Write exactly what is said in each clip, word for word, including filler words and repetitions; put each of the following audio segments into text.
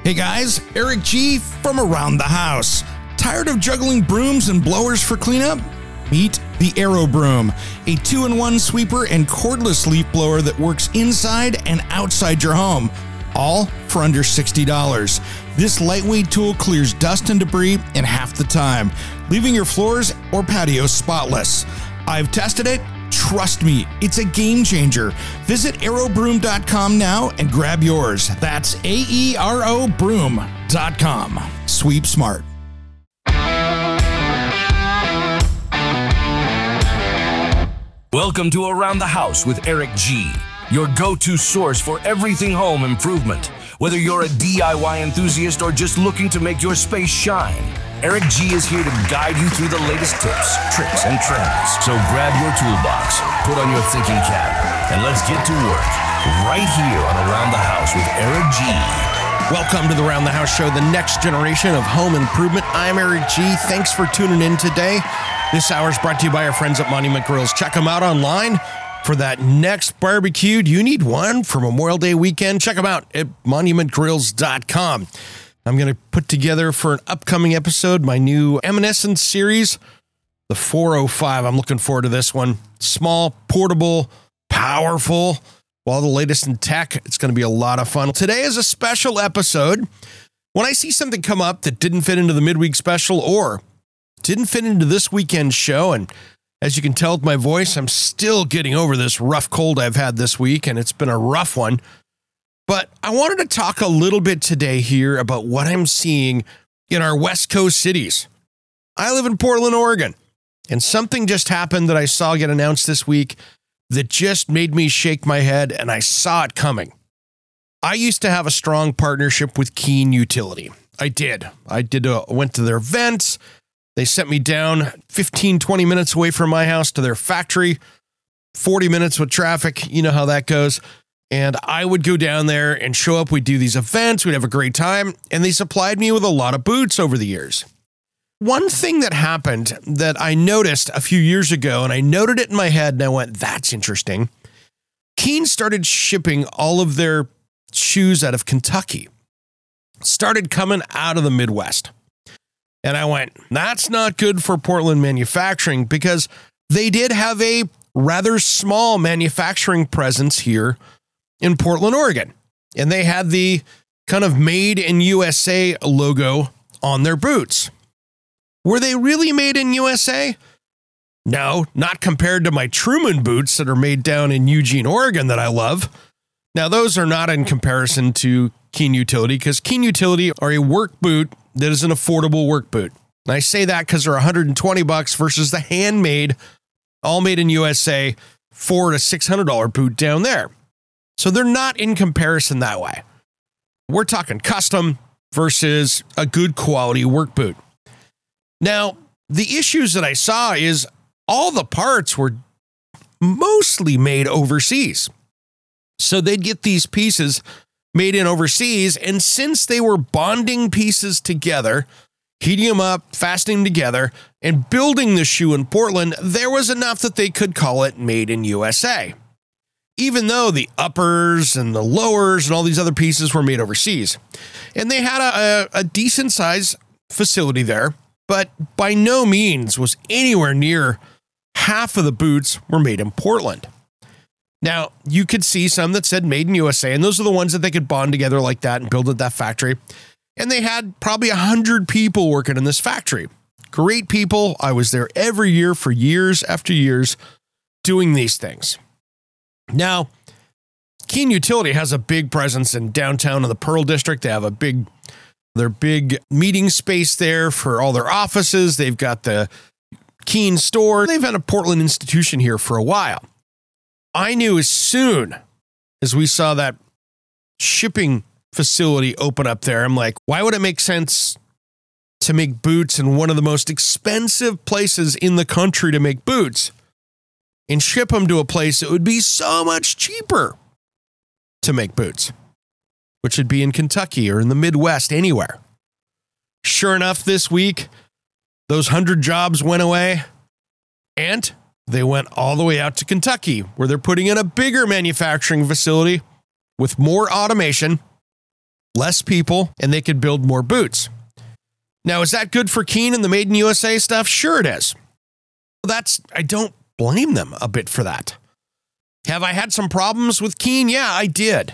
Hey guys, Eric G from Around the House. Tired of juggling brooms and blowers for cleanup? Meet the Aero Broom, a two-in-one sweeper and cordless leaf blower that works inside and outside your home, all for under sixty dollars. This lightweight tool clears dust and debris in half the time, leaving your floors or patio spotless. I've tested it. Trust me, it's a game changer. Visit aero broom dot com now and grab yours. That's A E R O broom dot com. Sweep smart. Welcome to Around the House with Eric G, your go-to source for everything home improvement. Whether you're a D I Y enthusiast or just looking to make your space shine, Eric G is here to guide you through the latest tips, tricks, and trends. So grab your toolbox, put on your thinking cap, and let's get to work right here on Around the House with Eric G. Welcome to the Around the House show, the next generation of home improvement. I'm Eric G. Thanks for tuning in today. This hour is brought to you by our friends at Monument Grills. Check them out online for that next barbecue. Do you need one for Memorial Day weekend? Check them out at monument grills dot com. I'm going to put together for an upcoming episode my new Eminescence series, the four oh five. I'm looking forward to this one. Small, portable, powerful, all the latest in tech. It's going to be a lot of fun. Today is a special episode. When I see something come up that didn't fit into the midweek special or didn't fit into this weekend show, and as you can tell with my voice, I'm still getting over this rough cold I've had this week, and it's been a rough one. But I wanted to talk a little bit today here about what I'm seeing in our West Coast cities. I live in Portland, Oregon, and something just happened that I saw get announced this week that just made me shake my head, and I saw it coming. I used to have a strong partnership with Keene Utility. I did. I did. A, went to their events. They sent me down fifteen, twenty minutes away from my house to their factory, forty minutes with traffic. You know how that goes. And I would go down there and show up. We'd do these events. We'd have a great time. And they supplied me with a lot of boots over the years. One thing that happened that I noticed a few years ago, and I noted it in my head, and I went, that's interesting. Keene started shipping all of their shoes out of Kentucky. Started coming out of the Midwest. And I went, that's not good for Portland manufacturing, because they did have a rather small manufacturing presence here in Portland, Oregon. And they had the kind of made in U S A logo on their boots. Were they really made in U S A? No, not compared to my Truman boots that are made down in Eugene, Oregon that I love. Now, those are not in comparison to Keene Utility, because Keene Utility are a work boot that is an affordable work boot. And I say that because they're one hundred twenty bucks versus the handmade, all made in U S A, four to six hundred dollars boot down there. So they're not in comparison that way. We're talking custom versus a good quality work boot. Now, the issues that I saw is all the parts were mostly made overseas. So they'd get these pieces made in overseas, and since they were bonding pieces together, heating them up, fastening together, and building the shoe in Portland, there was enough that they could call it made in U S A. Even though the uppers and the lowers and all these other pieces were made overseas. And they had a, a, a decent size facility there, but by no means was anywhere near half of the boots were made in Portland. Now, you could see some that said made in U S A, and those are the ones that they could bond together like that and build at that factory. And they had probably one hundred people working in this factory. Great people. I was there every year for years after years doing these things. Now, Keene Utility has a big presence in downtown in the Pearl District. They have a big, their big meeting space there for all their offices. They've got the Keene store. They've had a Portland institution here for a while. I knew as soon as we saw that shipping facility open up there, I'm like, why would it make sense to make boots in one of the most expensive places in the country to make boots and ship them to a place that would be so much cheaper to make boots, which would be in Kentucky or in the Midwest, anywhere. Sure enough, this week, those hundred jobs went away, and they went all the way out to Kentucky, where they're putting in a bigger manufacturing facility with more automation, less people, and they could build more boots. Now, is that good for Keene and the Made in U S A stuff? Sure it is. That's, I don't blame them a bit for that. Have I had some problems with Keene? Yeah, I did.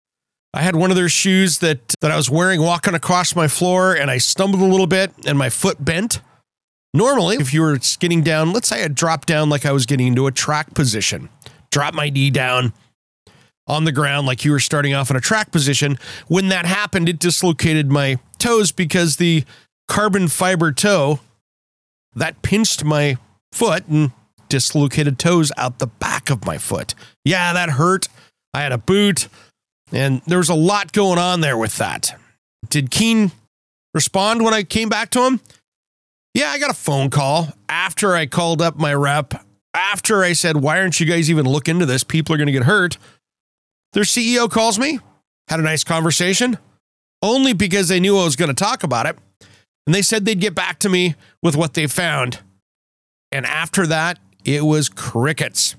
I had one of their shoes that, that I was wearing walking across my floor, and I stumbled a little bit and my foot bent. Normally, if you were getting down, let's say I dropped down like I was getting into a track position, drop my knee down on the ground like you were starting off in a track position. When that happened, it dislocated my toes because the carbon fiber toe, that pinched my foot and dislocated toes out the back of my foot. Yeah, that hurt. I had a boot, and there was a lot going on there with that. Did Keene respond when I came back to him? Yeah, I got a phone call after I called up my rep, after I said, why aren't you guys even look into this? People are going to get hurt. Their C E O calls me, had a nice conversation, only because they knew I was going to talk about it. And they said they'd get back to me with what they found. And after that, it was crickets.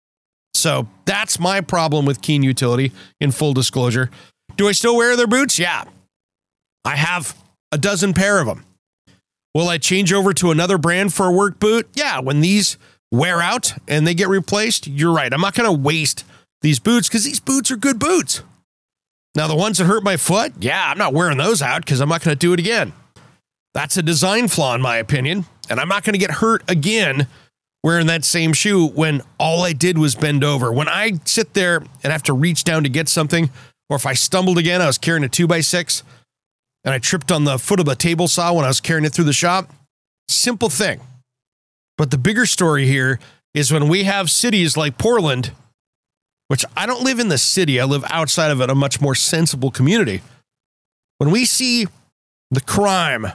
So that's my problem with Keene Utility, in full disclosure. Do I still wear their boots? Yeah. I have a dozen pair of them. Will I change over to another brand for a work boot? Yeah, when these wear out and they get replaced, you're right. I'm not going to waste these boots because these boots are good boots. Now, the ones that hurt my foot, yeah, I'm not wearing those out because I'm not going to do it again. That's a design flaw in my opinion, and I'm not going to get hurt again wearing that same shoe when all I did was bend over. When I sit there and have to reach down to get something, or if I stumbled again, I was carrying a two by six, and I tripped on the foot of a table saw when I was carrying it through the shop. Simple thing. But the bigger story here is when we have cities like Portland, which I don't live in the city, I live outside of it, a much more sensible community. When we see the crime,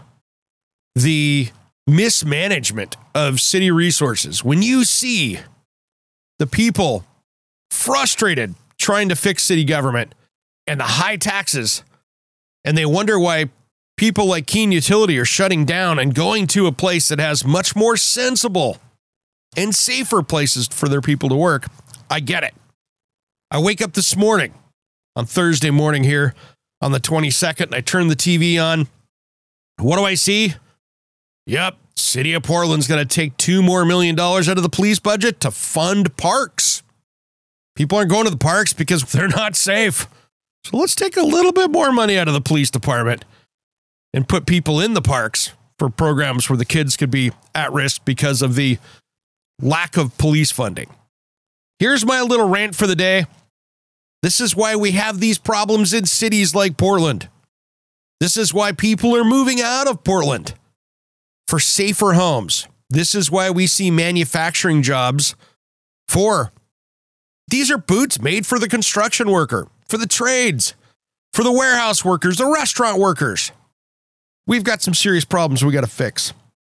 the mismanagement of city resources, when you see the people frustrated trying to fix city government and the high taxes, and they wonder why people like Keene Utility are shutting down and going to a place that has much more sensible and safer places for their people to work, I get it. I wake up this morning on Thursday morning here on the twenty-second, and I turn the T V on. What do I see? Yep, City of Portland's going to take two more million dollars out of the police budget to fund parks. People aren't going to the parks because they're not safe. So let's take a little bit more money out of the police department and put people in the parks for programs where the kids could be at risk because of the lack of police funding. Here's my little rant for the day. This is why we have these problems in cities like Portland. This is why people are moving out of Portland for safer homes. This is why we see manufacturing jobs for, these are boots made for the construction worker, for the trades, for the warehouse workers, the restaurant workers. We've got some serious problems we got to fix.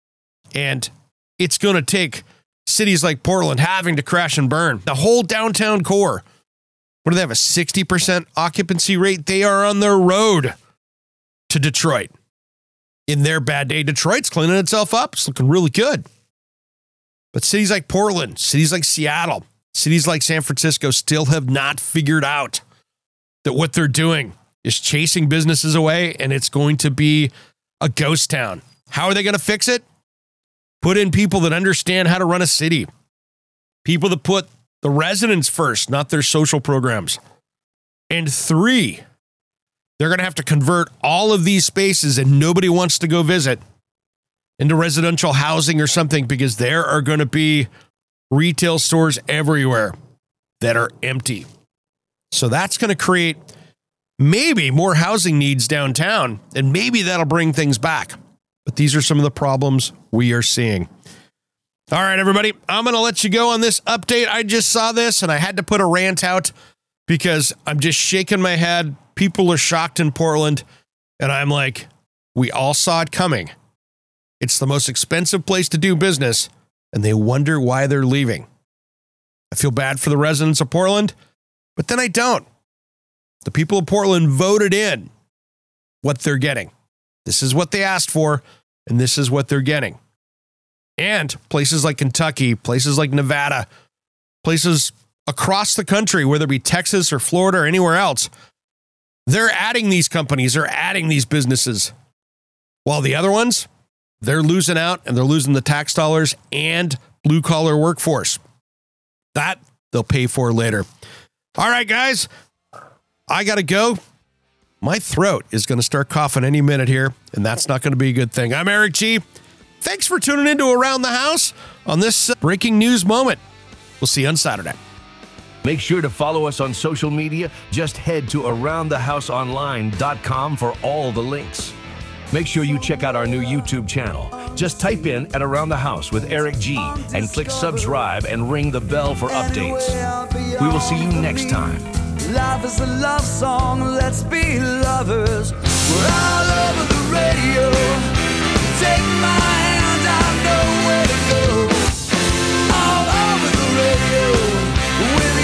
And it's going to take cities like Portland having to crash and burn. The whole downtown core. What do they have, a sixty percent occupancy rate? They are on their road to Detroit. In their bad day, Detroit's cleaning itself up. It's looking really good. But cities like Portland, cities like Seattle, cities like San Francisco still have not figured out that what they're doing is chasing businesses away, and it's going to be a ghost town. How are they going to fix it? Put in people that understand how to run a city. People that put the residents first, not their social programs. And three, they're going to have to convert all of these spaces and nobody wants to go visit into residential housing or something because there are going to be retail stores everywhere that are empty. So that's going to create maybe more housing needs downtown, and maybe that'll bring things back. But these are some of the problems we are seeing. All right, everybody, I'm going to let you go on this update. I just saw this and I had to put a rant out because I'm just shaking my head. People are shocked in Portland, and I'm like, we all saw it coming. It's the most expensive place to do business, and they wonder why they're leaving. I feel bad for the residents of Portland, but then I don't. The people of Portland voted in what they're getting. This is what they asked for, and this is what they're getting. And places like Kentucky, places like Nevada, places across the country, whether it be Texas or Florida or anywhere else, They're adding these companies, they're adding these businesses. While the other ones, they're losing out and they're losing the tax dollars and blue collar workforce. That they'll pay for later. All right, guys, I got to go. My throat is going to start coughing any minute here, and that's not going to be a good thing. I'm Eric G. Thanks for tuning into Around the House on this breaking news moment. We'll see you on Saturday. Make sure to follow us on social media. Just head to around the house online dot com for all the links. Make sure you check out our new YouTube channel. Just type in at Around the House with Eric G and click subscribe and ring the bell for updates. We will see you next time. Life is a love song, let's be lovers. We're all over the radio. Take my hand, I know where to go. All over the radio with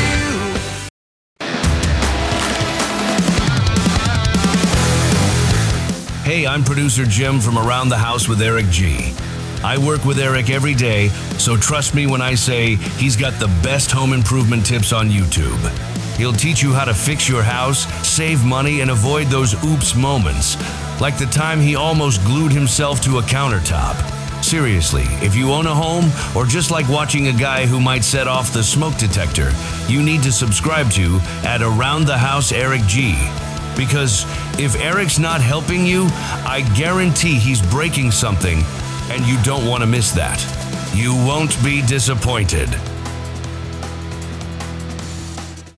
you. Hey, I'm producer Jim from Around the House with Eric G. I work with Eric every day, so trust me when I say he's got the best home improvement tips on YouTube. He'll teach you how to fix your house, save money, and avoid those oops moments, like the time he almost glued himself to a countertop. Seriously, if you own a home, or just like watching a guy who might set off the smoke detector, you need to subscribe to at Around the House Eric G. Because if Eric's not helping you, I guarantee he's breaking something, and you don't want to miss that. You won't be disappointed.